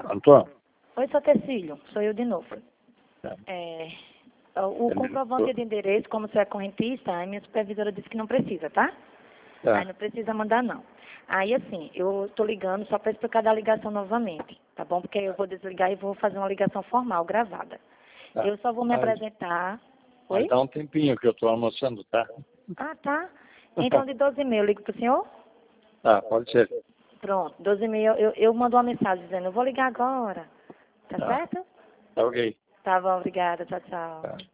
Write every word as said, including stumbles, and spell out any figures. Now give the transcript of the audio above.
Antônio? Oi, seu Tecílio, sou eu de novo. Tá. É, o o comprovante de endereço, como você é correntista, a minha supervisora disse que não precisa, tá? Tá. Aí não precisa mandar, não. Aí, assim, eu tô ligando só para explicar da ligação novamente, tá bom? Porque eu vou desligar e vou fazer uma ligação formal, gravada. Tá. Eu só vou me Mas- apresentar. Mas Oi? dá um tempinho que eu estou almoçando, tá? Ah, tá. Então, de doze e meia eu ligo pro senhor? Tá, pode ser. Pronto, doze e meia eu, eu mando uma mensagem dizendo, eu vou ligar agora. Tá Tá. certo? Tá ok. Tá bom, obrigada. Tchau, tchau. Tá.